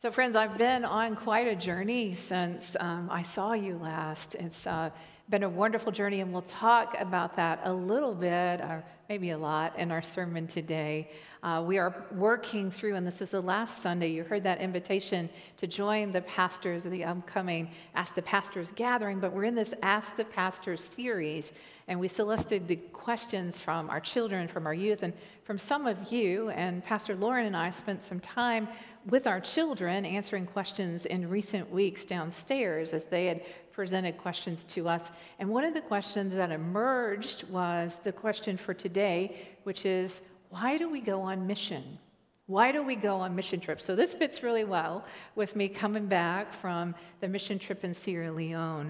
So, friends, I've been on quite a journey since I saw you last. It's been a wonderful journey, and we'll talk about that a little bit, or maybe a lot, in our sermon today. We are working through, and this is the last Sunday. You heard that invitation to join the pastors of the upcoming Ask the Pastors gathering, but we're in this Ask the Pastors series, and we solicited the questions from our children, from our youth, and from some of you. And Pastor Lauren and I spent some time with our children answering questions in recent weeks downstairs as they had presented questions to us. And one of the questions that emerged was the question for today, which is, why do we go on mission? Why do we go on mission trips? So this fits really well with me coming back from the mission trip in Sierra Leone.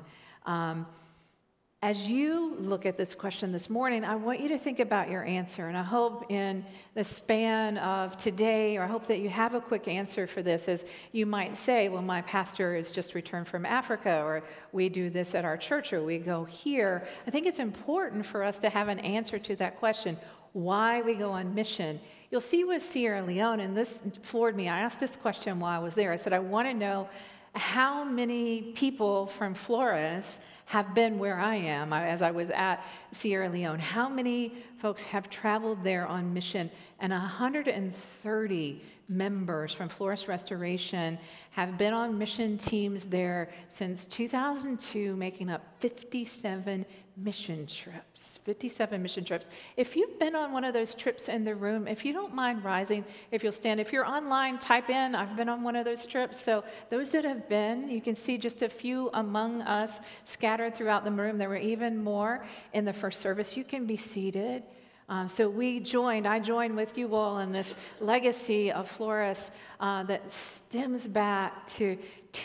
As you look at this question this morning, I want you to think about your answer. And I hope in the span of today, or I hope that you have a quick answer for this, as you might say, well, my pastor has just returned from Africa, or we do this at our church, or we go here. I think it's important for us to have an answer to that question, why we go on mission. You'll see with Sierra Leone, and this floored me. I asked this question while I was there. I said, I want to know how many people from Flores have been where I am as I was at Sierra Leone. How many folks have traveled there on mission? And 130 members from Flores Restoration have been on mission teams there since 2002, making up 57 mission trips. 57 mission trips. If you've been on one of those trips in the room, if you don't mind rising, if you'll stand. If you're online, type in, I've been on one of those trips. So those that have been, you can see just a few among us scattered throughout the room. There were even more in the first service. You can be seated. So I joined with you all in this legacy of Flores that stems back to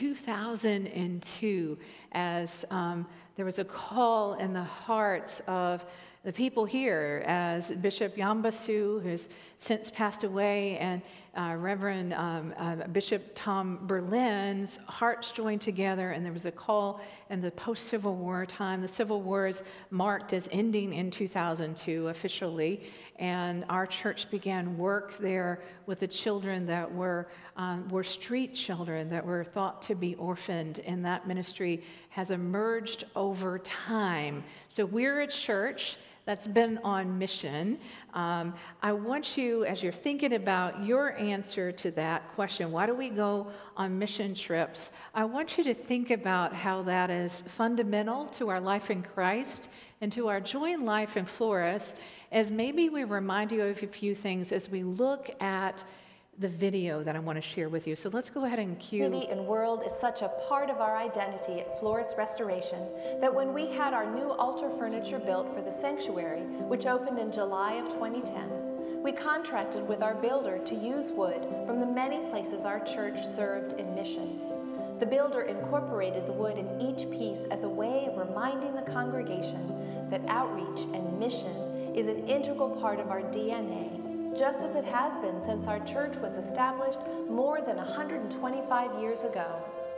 2002 as there was a call in the hearts of the people here as Bishop Yambasu, who's since passed away, and Reverend Bishop Tom Berlin's hearts joined together, and there was a call in the post-Civil War time. The Civil War is marked as ending in 2002 officially, and our church began work there with the children that were street children that were thought to be orphaned, and that ministry has emerged over time. So we're a church that's been on mission. I want you, as you're thinking about your answer to that question, why do we go on mission trips? I want you to think about how that is fundamental to our life in Christ and to our joy in life in Flores, as maybe we remind you of a few things as we look at the video that I want to share with you. So let's go ahead and cue. Community and world is such a part of our identity at Flores Restoration that when we had our new altar furniture built for the sanctuary, which opened in July of 2010, we contracted with our builder to use wood from the many places our church served in mission. The builder incorporated the wood in each piece as a way of reminding the congregation that outreach and mission is an integral part of our DNA, just as it has been since our church was established more than 125 years ago.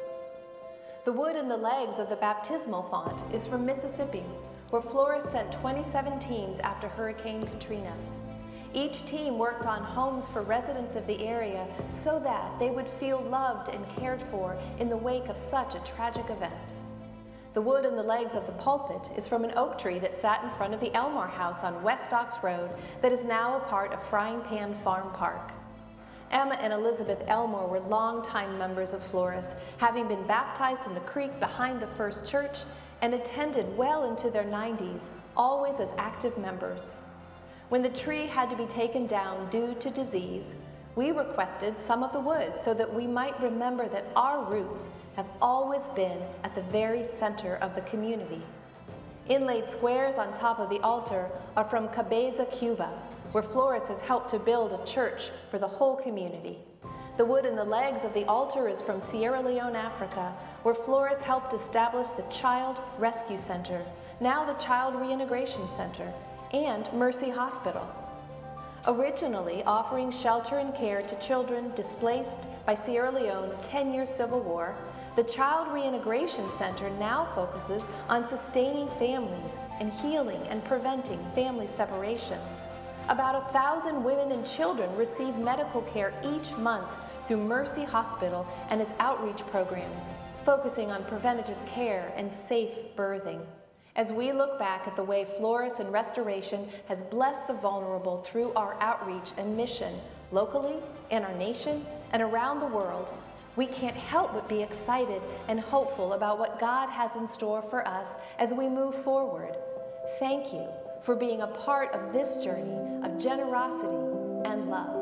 The wood in the legs of the baptismal font is from Mississippi, where Flores sent 27 teams after Hurricane Katrina. Each team worked on homes for residents of the area so that they would feel loved and cared for in the wake of such a tragic event. The wood in the legs of the pulpit is from an oak tree that sat in front of the Elmore House on West Ox Road that is now a part of Frying Pan Farm Park. Emma and Elizabeth Elmore were longtime members of Flores, having been baptized in the creek behind the First Church and attended well into their 90s, always as active members. When the tree had to be taken down due to disease, we requested some of the wood so that we might remember that our roots have always been at the very center of the community. Inlaid squares on top of the altar are from Cabeza, Cuba, where Flores has helped to build a church for the whole community. The wood in the legs of the altar is from Sierra Leone, Africa, where Flores helped establish the Child Rescue Center, now the Child Reintegration Center, and Mercy Hospital. Originally offering shelter and care to children displaced by Sierra Leone's 10-year civil war, the Child Reintegration Center now focuses on sustaining families and healing and preventing family separation. About 1,000 women and children receive medical care each month through Mercy Hospital and its outreach programs, focusing on preventative care and safe birthing. As we look back at the way Flores and Restoration has blessed the vulnerable through our outreach and mission, locally, in our nation, and around the world, we can't help but be excited and hopeful about what God has in store for us as we move forward. Thank you for being a part of this journey of generosity and love.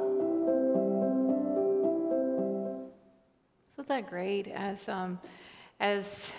Isn't that great? As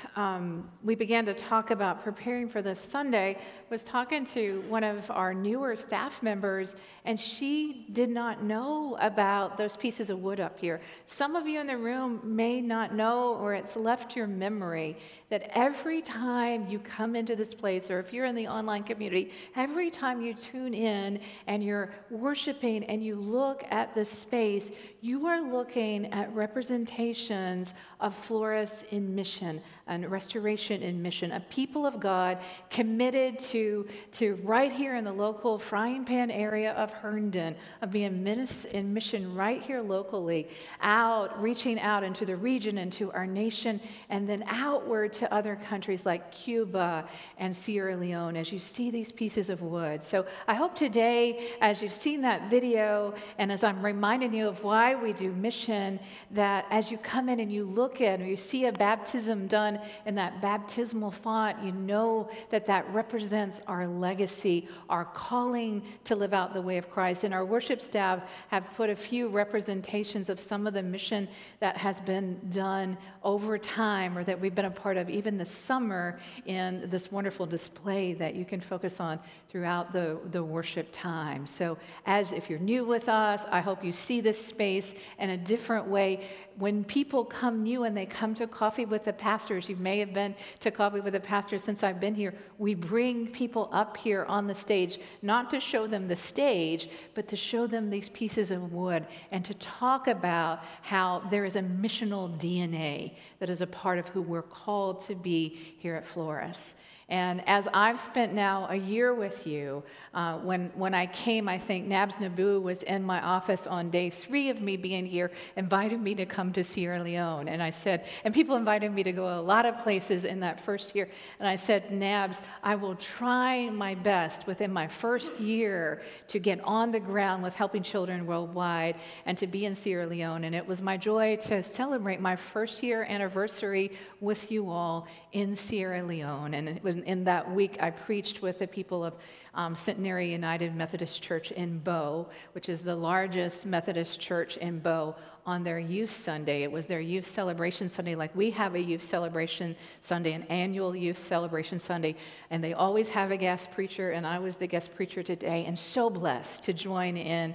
we began to talk about preparing for this Sunday, I was talking to one of our newer staff members, and she did not know about those pieces of wood up here. Some of you in the room may not know, or it's left your memory, that every time you come into this place, or if you're in the online community, every time you tune in and you're worshiping and you look at the space, you are looking at representations of Flores in mission and Restoration in mission, a people of God committed to right here in the local frying pan area of Herndon, of being in mission right here locally, reaching out into the region, into our nation, and then outward to other countries like Cuba and Sierra Leone as you see these pieces of wood. So I hope today, as you've seen that video, and as I'm reminding you of why we do mission, that as you come in and you look at, or you see a baptism done in that baptismal font, you know that that represents our legacy, our calling to live out the way of Christ. And our worship staff have put a few representations of some of the mission that has been done over time, or that we've been a part of even this summer in this wonderful display that you can focus on throughout the worship time. So if you're new with us, I hope you see this space in a different way. When people come new and they come to Coffee with the Pastors, you may have been to Coffee with the Pastors since I've been here, we bring people up here on the stage, not to show them the stage, but to show them these pieces of wood and to talk about how there is a missional DNA that is a part of who we're called to be here at Flores. And as I've spent now a year with you, when I came, I think Nabs Nabu was in my office on day 3 of me being here, invited me to come to Sierra Leone. And I said, and people invited me to go a lot of places in that first year. And I said, Nabs, I will try my best within my first year to get on the ground with helping children worldwide and to be in Sierra Leone. And it was my joy to celebrate my first year anniversary with you all in Sierra Leone. And it was in that week, I preached with the people of Centenary United Methodist Church in Bow, which is the largest Methodist church in Bow, on their Youth Sunday. It was their Youth Celebration Sunday, like we have a Youth Celebration Sunday, an annual Youth Celebration Sunday, and they always have a guest preacher, and I was the guest preacher today, and so blessed to join in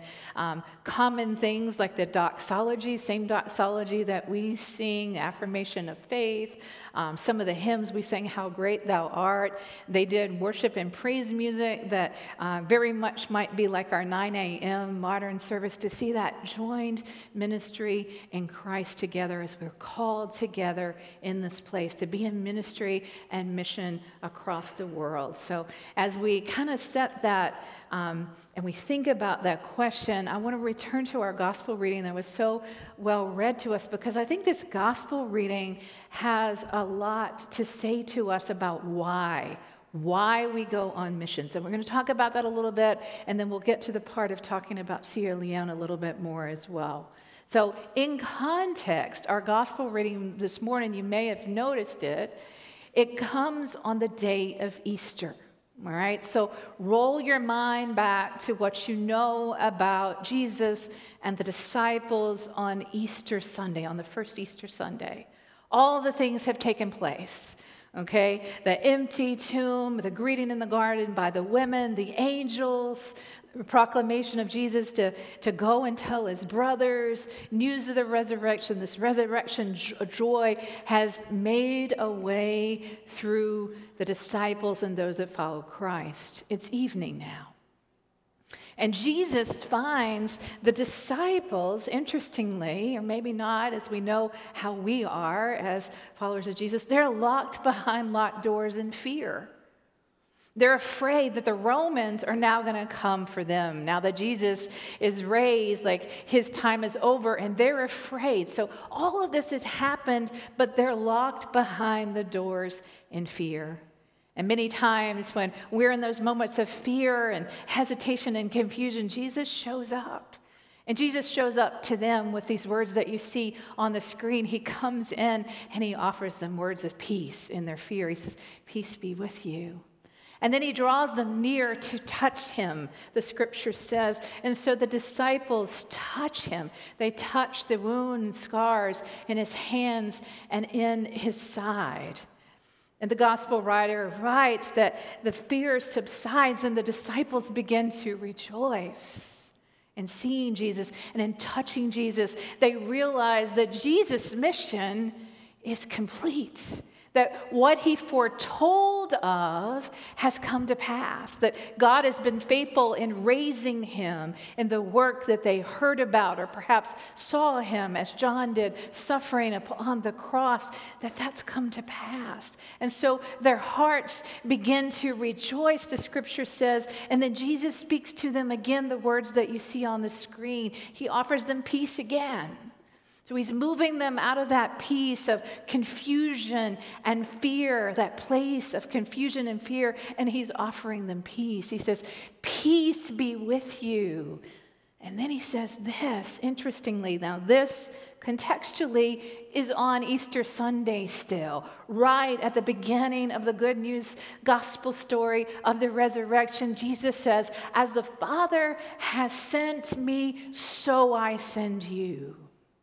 common things like the doxology, same doxology that we sing, affirmation of faith, some of the hymns we sang, How Great Thou Art. They did worship and praise music that very much might be like our 9 a.m. modern service, to see that joined ministry in Christ together as we're called together in this place to be in ministry and mission across the world. So as we kind of set that and we think about that question, I want to return to our gospel reading that was so well read to us, because I think this gospel reading has a lot to say to us about why we go on missions. And we're going to talk about that a little bit, and then we'll get to the part of talking about Sierra Leone a little bit more as well. So in context, our gospel reading this morning, you may have noticed it, it comes on the day of Easter. All right, so roll your mind back to what you know about Jesus and the disciples on Easter Sunday, on the first Easter Sunday. All the things have taken place. Okay, the empty tomb, the greeting in the garden by the women, the angels, the proclamation of Jesus to go and tell his brothers, news of the resurrection. This resurrection joy has made a way through the disciples and those that follow Christ. It's evening now. And Jesus finds the disciples, interestingly, or maybe not, as we know how we are as followers of Jesus, they're locked behind locked doors in fear. They're afraid that the Romans are now going to come for them. Now that Jesus is raised, like his time is over, and they're afraid. So all of this has happened, but they're locked behind the doors in fear. And many times when we're in those moments of fear and hesitation and confusion, Jesus shows up. And Jesus shows up to them with these words that you see on the screen. He comes in and he offers them words of peace in their fear. He says, "Peace be with you." And then he draws them near to touch him, the scripture says. And so the disciples touch him. They touch the wounds, scars in his hands and in his side. And the gospel writer writes that the fear subsides and the disciples begin to rejoice in seeing Jesus and in touching Jesus. They realize that Jesus' mission is complete, that what he foretold of has come to pass, that God has been faithful in raising him in the work that they heard about or perhaps saw him, as John did, suffering upon the cross, that's come to pass. And so their hearts begin to rejoice, the scripture says, and then Jesus speaks to them again, the words that you see on the screen. He offers them peace again. So he's moving them out of that piece of confusion and fear, that place of confusion and fear, and he's offering them peace. He says, "Peace be with you." And then he says this, interestingly, now this contextually is on Easter Sunday still, right at the beginning of the good news gospel story of the resurrection. Jesus says, "As the Father has sent me, so I send you."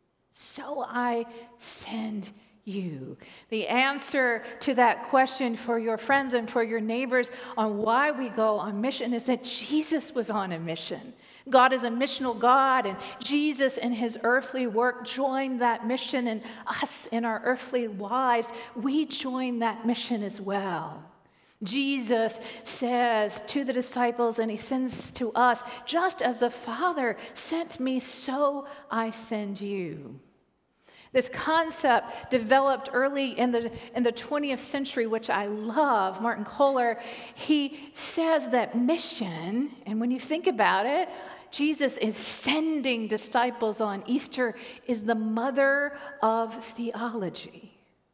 So I send you. The answer to that question for your friends and for your neighbors on why we go on mission is that Jesus was on a mission. God is a missional God, and Jesus in his earthly work joined that mission, and us in our earthly lives, we join that mission as well. Jesus says to the disciples, and he sends to us, "Just as the Father sent me, so I send you." This concept developed early in the 20th century, which I love. Martin Kohler, he says that mission, and when you think about it, Jesus is sending disciples on Easter, is the mother of theology.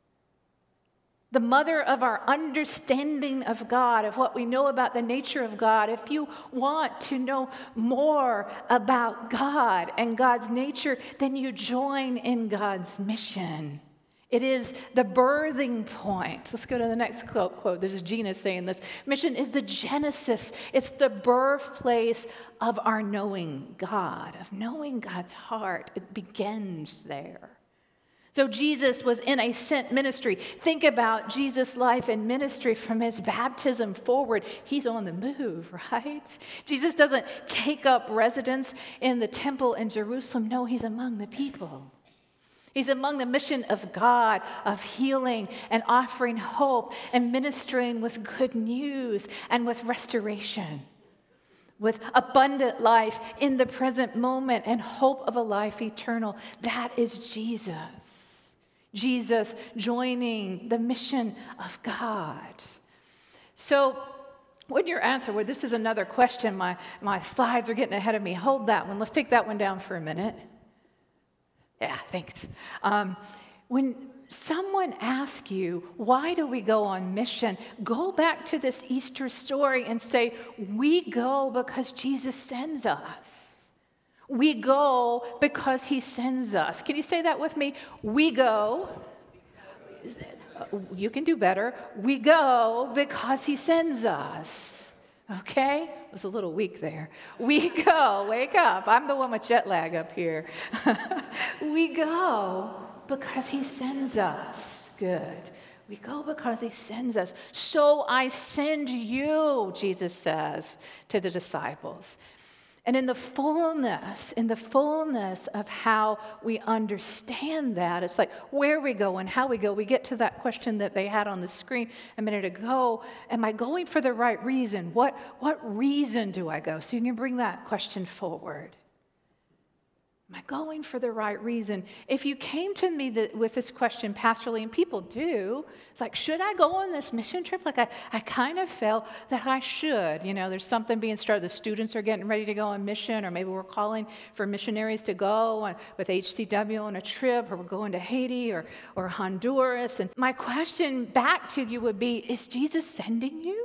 The mother of our understanding of God, of what we know about the nature of God. If you want to know more about God and God's nature, then you join in God's mission. It is the birthing point. Let's go to the next quote. This is Gina saying this. Mission is the genesis. It's the birthplace of our knowing God, of knowing God's heart. It begins there. So Jesus was in a sent ministry. Think about Jesus' life and ministry from his baptism forward. He's on the move, right? Jesus doesn't take up residence in the temple in Jerusalem. No, he's among the people. He's among the mission of God, of healing and offering hope and ministering with good news and with restoration, with abundant life in the present moment and hope of a life eternal. That is Jesus. Jesus joining the mission of God. So when your answer, well, this is another question. My slides are getting ahead of me. Hold that one. Let's take that one down for a minute. Yeah, thanks. When someone asks you, why do we go on mission? Go back to this Easter story and say, we go because Jesus sends us. We go because he sends us. Can you say that with me? We go. You can do better. We go because he sends us. Okay? It was a little weak there. We go. Wake up. I'm the one with jet lag up here. We go because he sends us. Good. We go because he sends us. So I send you, Jesus says to the disciples. And in the fullness of how we understand that, it's like where we go and how we go, we get to that question that they had on the screen a minute ago. Am I going for the right reason? What reason do I go? So you can bring that question forward. Am I going for the right reason? If you came to me with this question pastorally, and people do, it's like, should I go on this mission trip? Like, I kind of felt that I should. You know, there's something being started. The students are getting ready to go on mission, or maybe we're calling for missionaries to go with HCW on a trip, or we're going to Haiti or Honduras. And my question back to you would be, is Jesus sending you?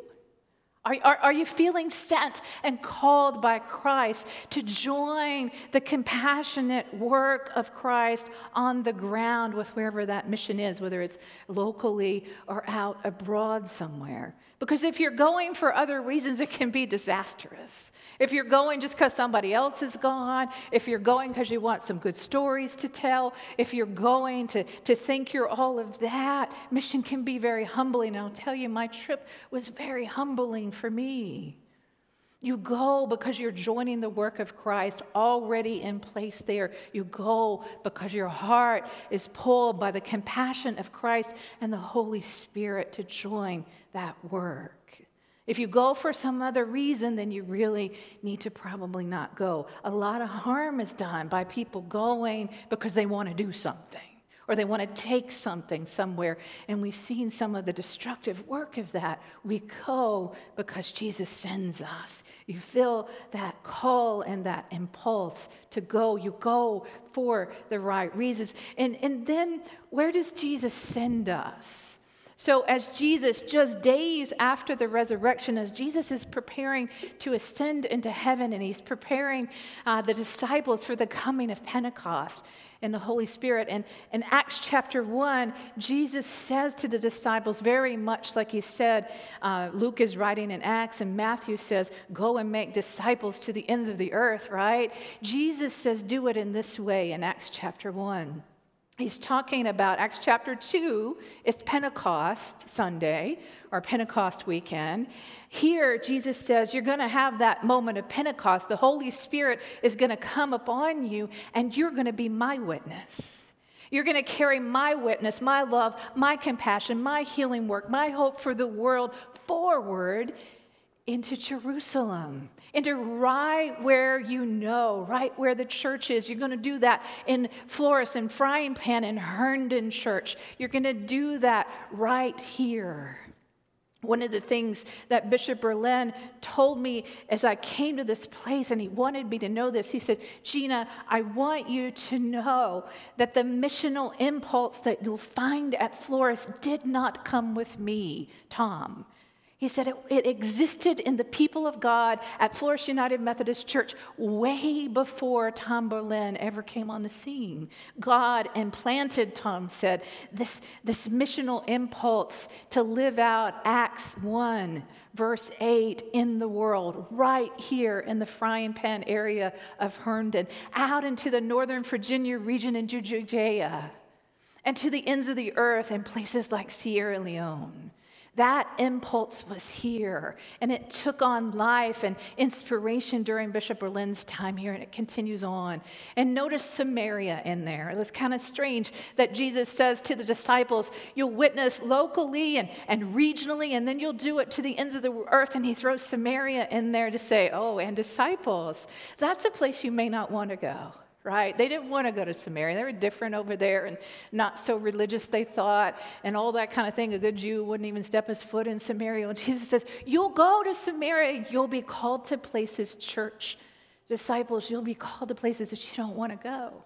Are you feeling sent and called by Christ to join the compassionate work of Christ on the ground with wherever that mission is, whether it's locally or out abroad somewhere? Because if you're going for other reasons, it can be disastrous. If you're going just because somebody else is gone, if you're going because you want some good stories to tell, if you're going to think you're all of that, mission can be very humbling. And I'll tell you, my trip was very humbling for me. You go because you're joining the work of Christ already in place there. You go because your heart is pulled by the compassion of Christ and the Holy Spirit to join that work. If you go for some other reason, then you really need to probably not go. A lot of harm is done by people going because they want to do something or they want to take something somewhere. And we've seen some of the destructive work of that. We go because Jesus sends us. You feel that call and that impulse to go. You go for the right reasons. And then where does Jesus send us? So as Jesus, just days after the resurrection, as Jesus is preparing to ascend into heaven and he's preparing the disciples for the coming of Pentecost and the Holy Spirit. And in Acts chapter 1, Jesus says to the disciples, very much like he said, Luke is writing in Acts and Matthew says, go and make disciples to the ends of the earth, right? Jesus says, do it in this way in Acts chapter 1. He's talking about Acts chapter 2 is Pentecost Sunday or Pentecost weekend. Here, Jesus says you're going to have that moment of Pentecost. The Holy Spirit is going to come upon you and you're going to be my witness. You're going to carry my witness, my love, my compassion, my healing work, my hope for the world forward into Jerusalem, into right where you know, right where the church is. You're going to do that in Flores and Frying Pan and Herndon Church. You're going to do that right here. One of the things that Bishop Berlin told me as I came to this place, and he wanted me to know this, he said, Gina, I want you to know that the missional impulse that you'll find at Flores did not come with me, Tom. He said it existed in the people of God at Flores United Methodist Church way before Tom Berlin ever came on the scene. God implanted, Tom said, this missional impulse to live out Acts 1, verse 8 in the world, right here in the Frying Pan area of Herndon, out into the Northern Virginia region in Judea, and to the ends of the earth in places like Sierra Leone. That impulse was here, and it took on life and inspiration during Bishop Berlin's time here, and it continues on. And notice Samaria in there. It's kind of strange that Jesus says to the disciples, you'll witness locally and regionally, and then you'll do it to the ends of the earth, and he throws Samaria in there to say, oh, and disciples, that's a place you may not want to go. Right? They didn't want to go to Samaria. They were different over there and not so religious, they thought, and all that kind of thing. A good Jew wouldn't even step his foot in Samaria. And Jesus says, you'll go to Samaria. You'll be called to places, church disciples, you'll be called to places that you don't want to go.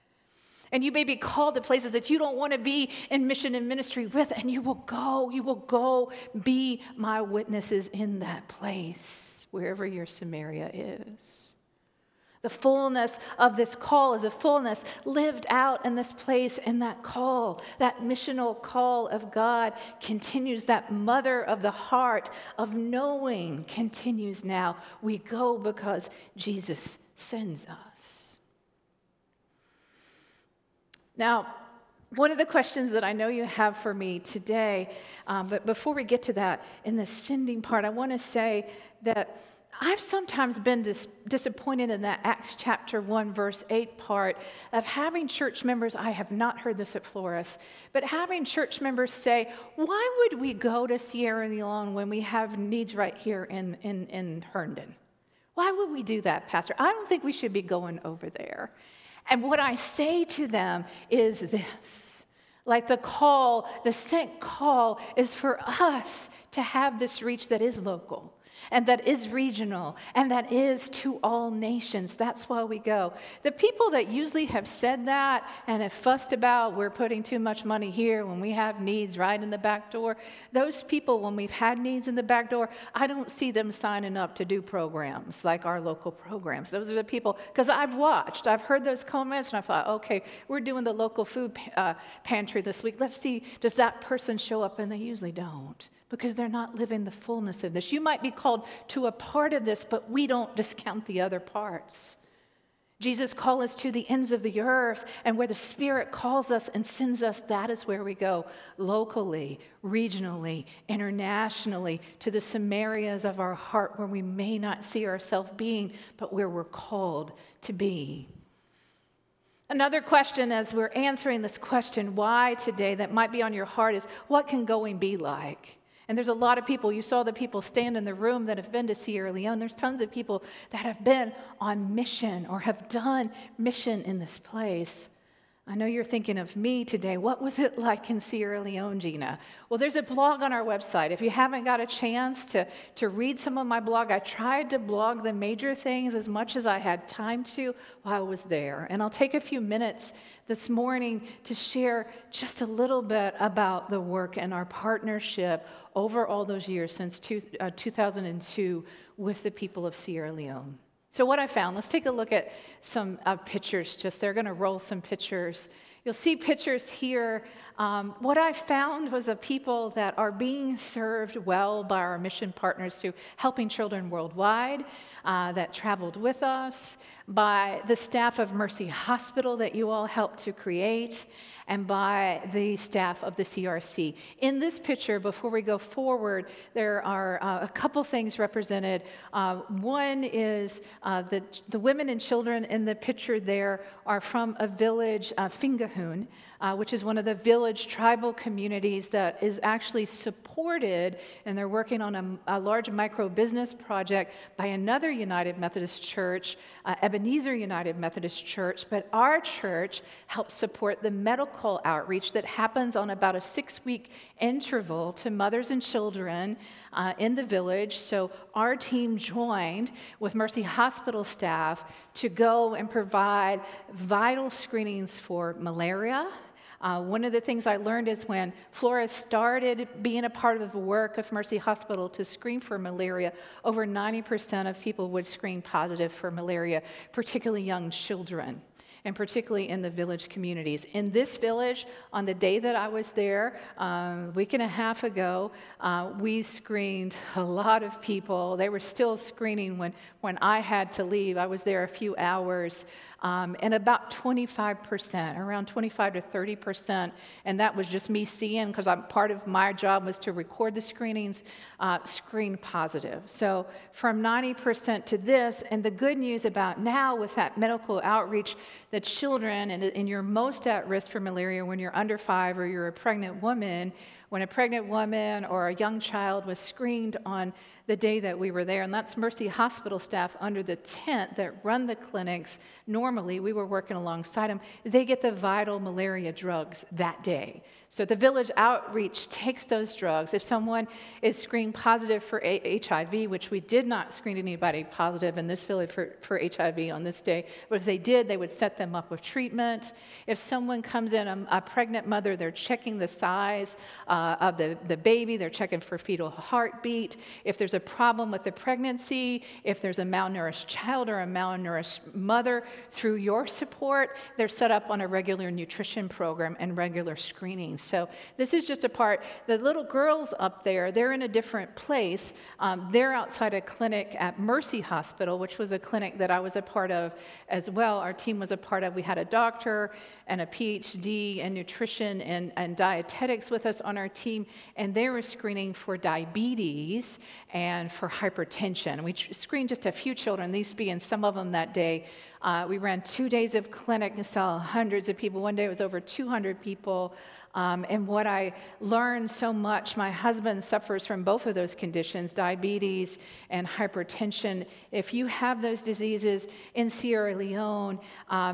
And you may be called to places that you don't want to be in mission and ministry with, and you will go be my witnesses in that place, wherever your Samaria is. The fullness of this call is a fullness lived out in this place, and that call, that missional call of God continues. That mother of the heart of knowing continues now. We go because Jesus sends us. Now, one of the questions that I know you have for me today, but before we get to that, in the sending part, I want to say that I've sometimes been disappointed in that Acts chapter 1, verse 8 part of having church members, I have not heard this at Flores, but having church members say, why would we go to Sierra Leone when we have needs right here in Herndon? Why would we do that, Pastor? I don't think we should be going over there. And what I say to them is this, like the call, the sent call is for us to have this reach that is local and that is regional and that is to all nations. That's why we go. The people that usually have said that and have fussed about we're putting too much money here when we have needs right in the back door, those people, when we've had needs in the back door, I don't see them signing up to do programs like our local programs. Those are the people, because I've heard those comments, and I thought, okay, we're doing the local food pantry this week. Let's see, does that person show up? And they usually don't, because they're not living the fullness of this. You might be called to a part of this, but we don't discount the other parts. Jesus called us to the ends of the earth, and where the Spirit calls us and sends us, that is where we go, locally, regionally, internationally, to the Samarias of our heart where we may not see ourselves being, but where we're called to be. Another question as we're answering this question, why today, that might be on your heart is, what can going be like? And there's a lot of people, you saw the people stand in the room that have been to Sierra Leone. There's tons of people that have been on mission or have done mission in this place. I know you're thinking of me today. What was it like in Sierra Leone, Gina? Well, there's a blog on our website. If you haven't got a chance to read some of my blog, I tried to blog the major things as much as I had time to while I was there. And I'll take a few minutes this morning to share just a little bit about the work and our partnership over all those years since 2002 with the people of Sierra Leone. So what I found, let's take a look at some pictures. They're going to roll some pictures. You'll see pictures here. What I found was a people that are being served well by our mission partners through Helping Children Worldwide that traveled with us, by the staff of Mercy Hospital that you all helped to create, and by the staff of the CRC. In this picture, before we go forward, there are a couple things represented. One is the women and children in the picture there are from a village, Fingahun, which is one of the village tribal communities that is actually supported, and they're working on a large micro-business project by another United Methodist Church, Ebenezer United Methodist Church, but our church helps support the medical outreach that happens on about a 6-week interval to mothers and children in the village. So our team joined with Mercy Hospital staff to go and provide vital screenings for malaria. One of the things I learned is when Flora started being a part of the work of Mercy Hospital to screen for malaria, over 90% of people would screen positive for malaria, particularly young children, and particularly in the village communities. In this village, on the day that I was there, a week and a half ago, we screened a lot of people. They were still screening when I had to leave. I was there a few hours, and about 25%, around 25 to 30%, and that was just me seeing, because part of my job was to record the screenings, screen positive. So from 90% to this, and the good news about now with that medical outreach, the children, and you're most at risk for malaria when you're under 5 or you're a pregnant woman. When a pregnant woman or a young child was screened on the day that we were there, and that's Mercy Hospital staff under the tent that run the clinics. Normally, we were working alongside them. They get the vital malaria drugs that day. So the village outreach takes those drugs. If someone is screened positive for HIV, which we did not screen anybody positive in this village for HIV on this day, but if they did, they would set them up with treatment. If someone comes in, a pregnant mother, they're checking the size of the baby, they're checking for fetal heartbeat. If there's a problem with the pregnancy, if there's a malnourished child or a malnourished mother, through your support, they're set up on a regular nutrition program and regular screening. So this is just a part. The little girls up there, they're in a different place. They're outside a clinic at Mercy Hospital, which was a clinic that I was a part of as well. Our team was a part of. We had a doctor and a PhD in nutrition and dietetics with us on our team, and they were screening for diabetes and for hypertension. We screened just a few children, these being some of them that day. We ran 2 days of clinic and saw hundreds of people. One day it was over 200 people. And what I learned so much, my husband suffers from both of those conditions, diabetes and hypertension. If you have those diseases in Sierra Leone,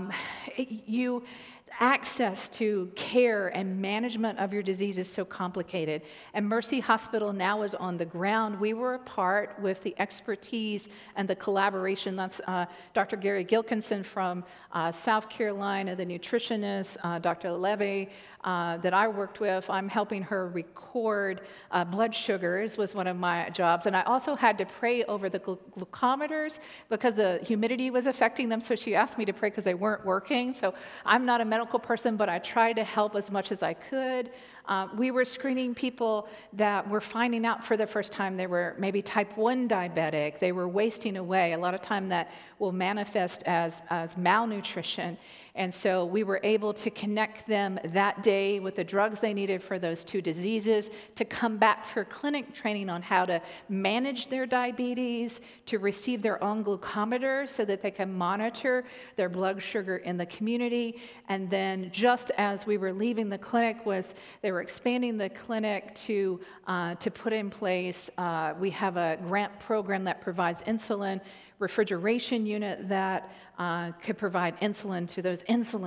you access to care and management of your disease is so complicated. And Mercy Hospital now is on the ground. We were a part with the expertise and the collaboration. That's Dr. Gary Gilkinson from South Carolina, the nutritionist, Dr. Levy that I worked with. I'm helping her record blood sugars was one of my jobs. And I also had to pray over the glucometers because the humidity was affecting them. So she asked me to pray because they weren't working. So I'm not a medical person, but I tried to help as much as I could. We were screening people that were finding out for the first time they were maybe type 1 diabetic. They were wasting away. A lot of time that will manifest as malnutrition. And so we were able to connect them that day with the drugs they needed for those two diseases, to come back for clinic training on how to manage their diabetes, to receive their own glucometer so that they can monitor their blood sugar in the community. And then just as we were leaving the clinic, they were expanding the clinic to put in place, we have a grant program that provides insulin refrigeration unit that could provide insulin to those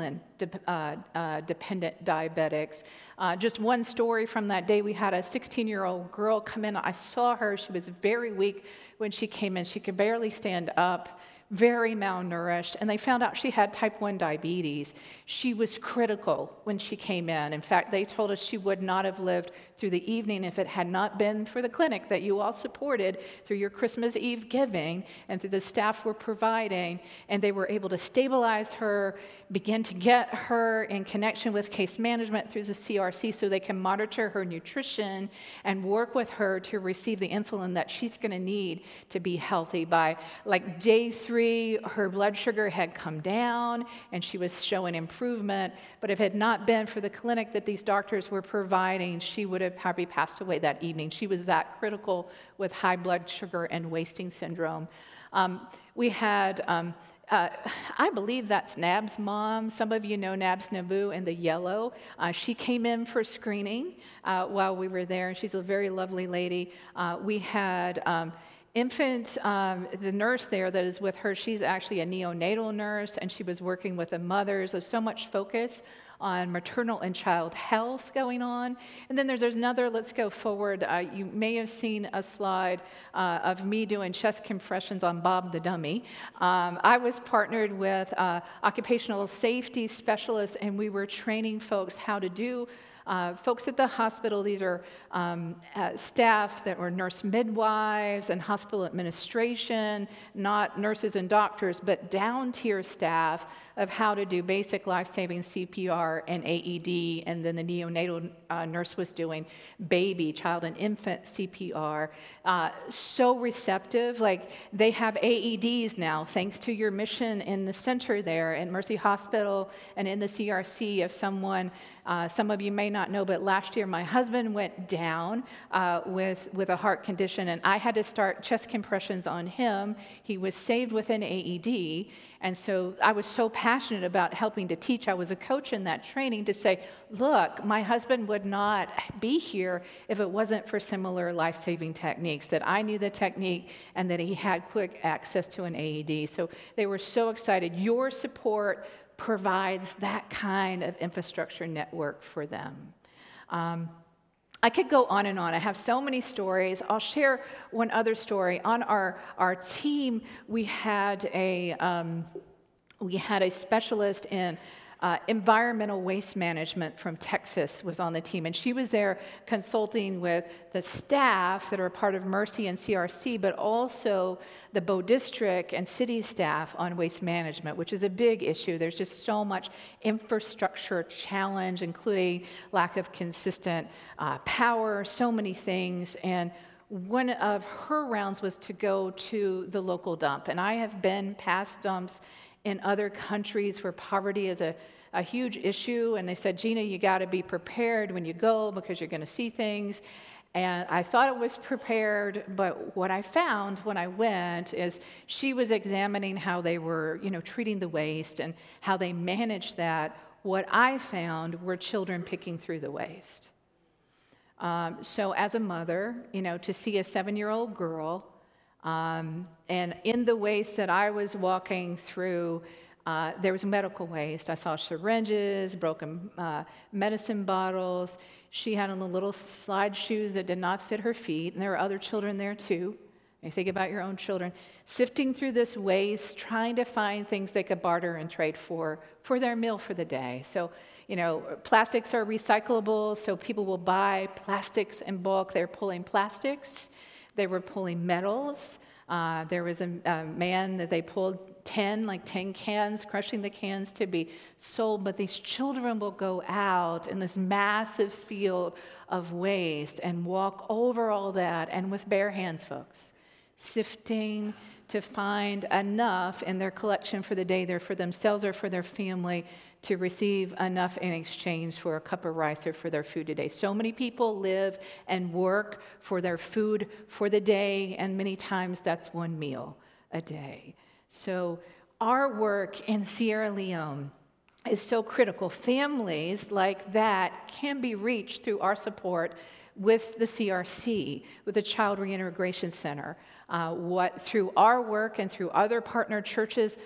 insulin-dependent diabetics. Just one story from that day, we had a 16-year-old girl come in. I saw her. She was very weak when she came in. She could barely stand up, very malnourished, and they found out she had type 1 diabetes. She was critical when she came in. In fact, they told us she would not have lived through the evening if it had not been for the clinic that you all supported through your Christmas Eve giving and through the staff were providing. And they were able to stabilize her, begin to get her in connection with case management through the CRC so they can monitor her nutrition and work with her to receive the insulin that she's going to need to be healthy. By like day 3, her blood sugar had come down and she was showing improvement. But if it had not been for the clinic that these doctors were providing, she would have probably passed away that evening. She was that critical with high blood sugar and wasting syndrome. We had, I believe that's Nab's mom. Some of you know Nab's Nabu in the yellow. She came in for screening while we were there, and she's a very lovely lady. We had infant, the nurse there that is with her, she's actually a neonatal nurse, and she was working with the mothers. There's so much focus on maternal and child health going on. And then there's another, let's go forward. You may have seen a slide of me doing chest compressions on Bob the dummy. I was partnered with occupational safety specialists, and we were training folks how to do folks at the hospital. These are staff that were nurse midwives and hospital administration, not nurses and doctors, but down-tier staff of how to do basic life-saving CPR and AED, and then the neonatal nurse was doing baby, child, and infant CPR. So receptive. Like, they have AEDs now, thanks to your mission in the center there at Mercy Hospital and in the CRC. If someone, some of you may not know, but last year my husband went down with a heart condition, and I had to start chest compressions on him. He was saved with an AED, and so I was so passionate about helping to teach. I was a coach in that training to say, look, my husband would not be here if it wasn't for similar life-saving techniques, that I knew the technique and that he had quick access to an AED. So they were so excited. Your support provides that kind of infrastructure network for them. I could go on and on. I have so many stories. I'll share one other story. On our team, we had a specialist in environmental waste management from Texas was on the team, and she was there consulting with the staff that are part of Mercy and CRC, but also the Bow District and city staff on waste management, which is a big issue. There's just so much infrastructure challenge, including lack of consistent power, so many things. And one of her rounds was to go to the local dump. And I have been past dumps in other countries where poverty is a huge issue, and they said, Gina, you got to be prepared when you go because you're going to see things. And I thought it was prepared, but what I found when I went is she was examining how they were, treating the waste and how they managed that. What I found were children picking through the waste. So as a mother, to see a 7-year-old girl, and in the waste that I was walking through, There was medical waste. I saw syringes, broken medicine bottles. She had on the little slide shoes that did not fit her feet, and there were other children there too. You think about your own children, sifting through this waste, trying to find things they could barter and trade for their meal for the day. So, plastics are recyclable, so people will buy plastics in bulk. They're pulling plastics. They were pulling metals. There was a man that they pulled 10 cans, crushing the cans to be sold. But these children will go out in this massive field of waste and walk over all that, and with bare hands, folks, sifting to find enough in their collection for the day, either for themselves or for their family, to receive enough in exchange for a cup of rice or for their food today. So many people live and work for their food for the day, and many times that's one meal a day. So our work in Sierra Leone is so critical. Families like that can be reached through our support with the CRC, with the Child Reintegration Center. Through our work and through other partner churches,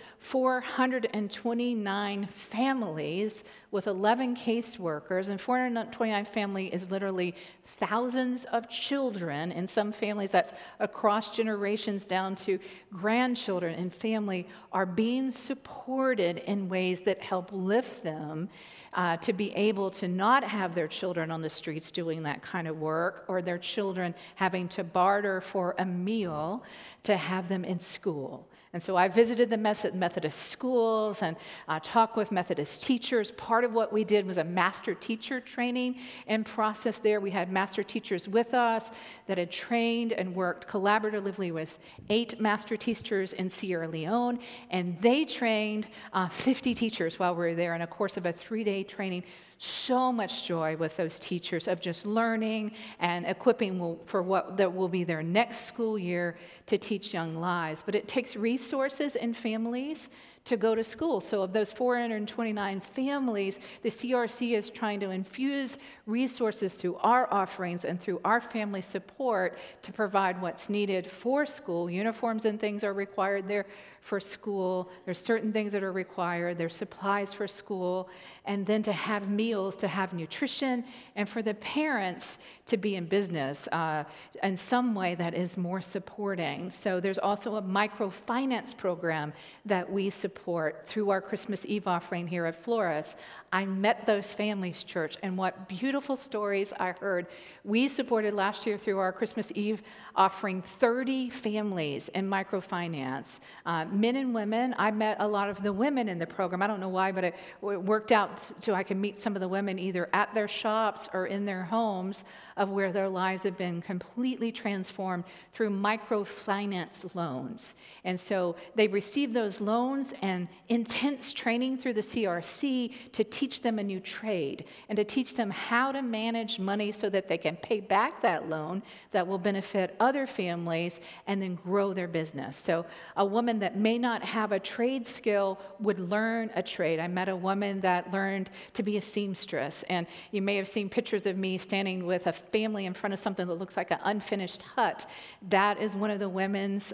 429 families with 11 caseworkers, and 429 family is literally thousands of children. In some families, that's across generations down to grandchildren and family, are being supported in ways that help lift them to be able to not have their children on the streets doing that kind of work, or their children having to barter for a meal to have them in school. And so I visited the Methodist schools and talked with Methodist teachers. Part of what we did was a master teacher training and process there. We had master teachers with us that had trained and worked collaboratively with 8 master teachers in Sierra Leone, and they trained 50 teachers while we were there in a course of a 3-day training. So much joy with those teachers of just learning and equipping for what that will be their next school year to teach young lives. But it takes resources and families to go to school. So of those 429 families, the CRC is trying to infuse resources through our offerings and through our family support to provide what's needed for school. Uniforms and things are required there for school. There's certain things that are required. There's supplies for school. And then to have meals, to have nutrition, and for the parents to be in business in some way that is more supporting. So there's also a microfinance program that we support through our Christmas Eve offering here at Flores. I met those families, church, and what beautiful stories I heard. We supported last year through our Christmas Eve offering 30 families in microfinance, men and women. I met a lot of the women in the program. I don't know why, but it worked out so I could meet some of the women either at their shops or in their homes, of where their lives have been completely transformed through microfinance loans. And so they received those loans and intense training through the CRC to teach them a new trade and to teach them how to manage money so that they can pay back that loan that will benefit other families and then grow their business. So a woman that may not have a trade skill would learn a trade. I met a woman that learned to be a seamstress, and you may have seen pictures of me standing with a family in front of something that looks like an unfinished hut. That is one of the women's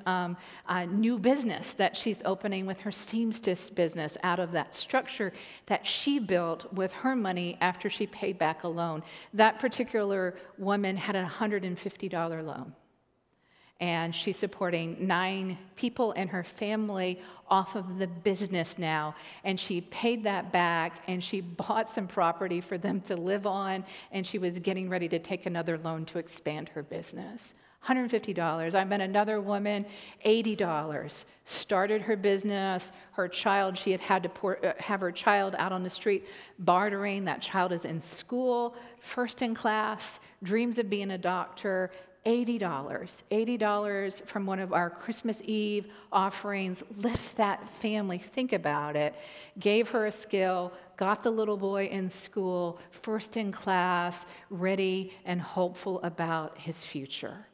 new business that she's opening with her seamstress business out of that structure that she built with her money after she paid back a loan. That particular woman had a $150 loan. And she's supporting 9 people in her family off of the business now. And she paid that back, and she bought some property for them to live on, and she was getting ready to take another loan to expand her business. $150. I met another woman, $80. Started her business. Her child, she had to have her child out on the street bartering. That child is in school, first in class, dreams of being a doctor. $80 from one of our Christmas Eve offerings. Lift that family, think about it. Gave her a skill, got the little boy in school, first in class, ready and hopeful about his future.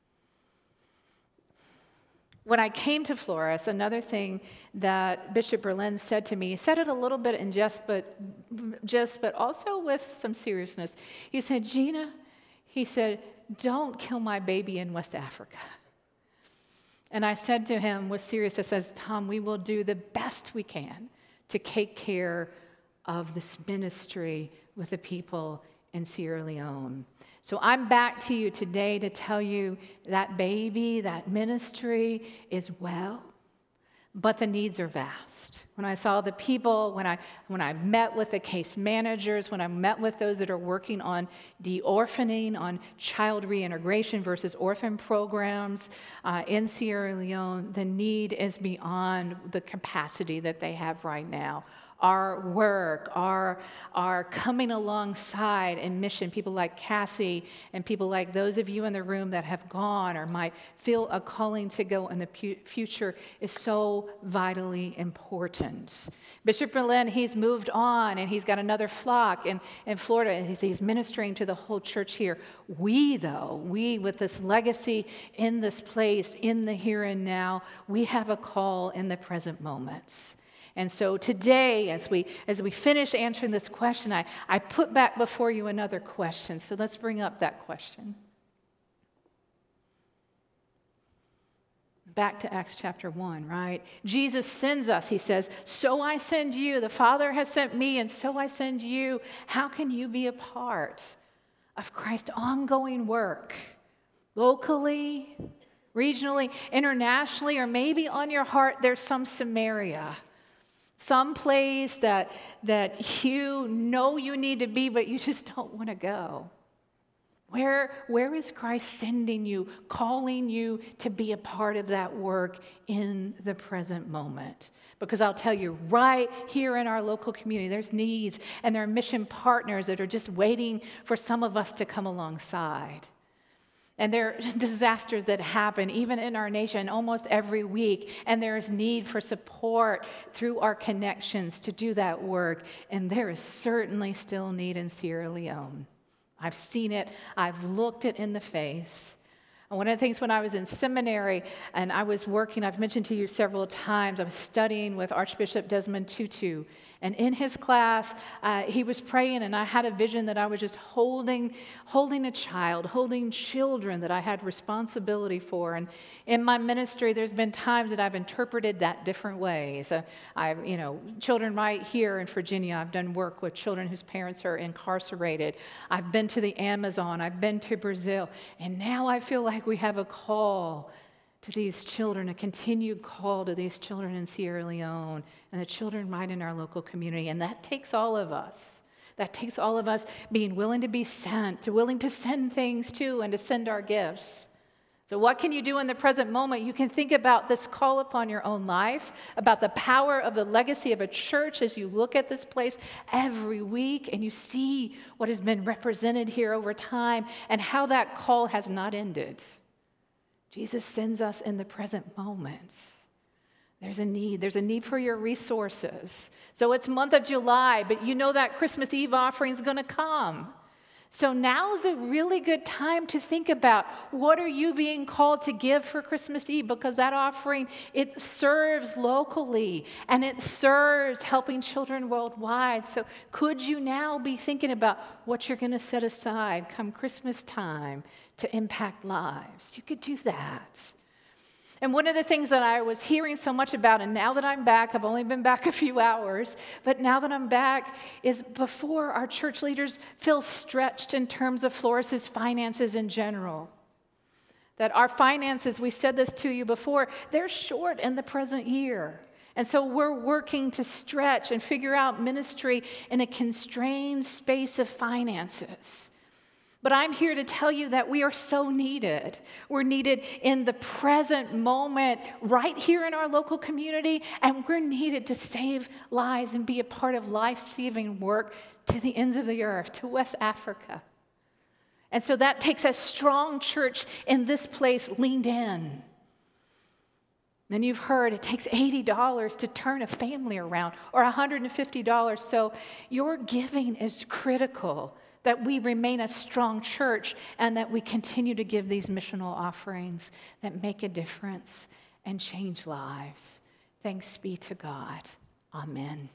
When I came to Flores, another thing that Bishop Berlin said to me, he said it a little bit in jest, but also with some seriousness. He said, Gina, he said, don't kill my baby in West Africa. And I said to him with seriousness, I says, Tom, we will do the best we can to take care of this ministry with the people in Sierra Leone. So I'm back to you today to tell you that baby, that ministry is well, but the needs are vast. When I saw the people, when I met with the case managers, when I met with those that are working on de-orphaning, on child reintegration versus orphan programs in Sierra Leone, the need is beyond the capacity that they have right now. Our work, our coming alongside in mission, people like Cassie and people like those of you in the room that have gone or might feel a calling to go in the future is so vitally important. Bishop Berlin, he's moved on and he's got another flock in Florida. And he's ministering to the whole church here. We with this legacy in this place, in the here and now, we have a call in the present moments. And so today, as we finish answering this question, I put back before you another question. So let's bring up that question. Back to Acts chapter 1, right? Jesus sends us. He says, so I send you. The Father has sent me, and so I send you. How can you be a part of Christ's ongoing work? Locally, regionally, internationally, or maybe on your heart there's some Samaria. Some place that you know you need to be, but you just don't want to go. Where is Christ sending you, calling you to be a part of that work in the present moment? Because I'll tell you, right here in our local community, there's needs, and there are mission partners that are just waiting for some of us to come alongside. And there are disasters that happen even in our nation almost every week. And there is need for support through our connections to do that work. And there is certainly still need in Sierra Leone. I've seen it. I've looked it in the face. And one of the things when I was in seminary and I was working, I've mentioned to you several times, I was studying with Archbishop Desmond Tutu. And in his class, he was praying, and I had a vision that I was just holding a child, holding children that I had responsibility for. And in my ministry, there's been times that I've interpreted that different ways. Children right here in Virginia, I've done work with children whose parents are incarcerated. I've been to the Amazon. I've been to Brazil. And now I feel like we have a call to these children, a continued call to these children in Sierra Leone and the children right in our local community. And that takes all of us. That takes all of us being willing to be sent, willing to send things to and to send our gifts. So what can you do in the present moment? You can think about this call upon your own life, about the power of the legacy of a church as you look at this place every week and you see what has been represented here over time and how that call has not ended. Jesus sends us in the present moment. There's a need. There's a need for your resources. So it's month of July, but you know that Christmas Eve offering is going to come. So now is a really good time to think about what are you being called to give for Christmas Eve, because that offering, it serves locally and it serves helping children worldwide. So could you now be thinking about what you're going to set aside come Christmas time to impact lives? You could do that. And one of the things that I was hearing so much about, and now that I'm back, I've only been back a few hours, but now that I'm back, is before our church leaders feel stretched in terms of Floris's finances in general. That our finances, we've said this to you before, they're short in the present year. And so we're working to stretch and figure out ministry in a constrained space of finances. But I'm here to tell you that we are so needed. We're needed in the present moment, right here in our local community, and we're needed to save lives and be a part of life-saving work to the ends of the earth, to West Africa. And so that takes a strong church in this place leaned in. And you've heard it takes $80 to turn a family around, or $150. So your giving is critical, that we remain a strong church and that we continue to give these missional offerings that make a difference and change lives. Thanks be to God. Amen.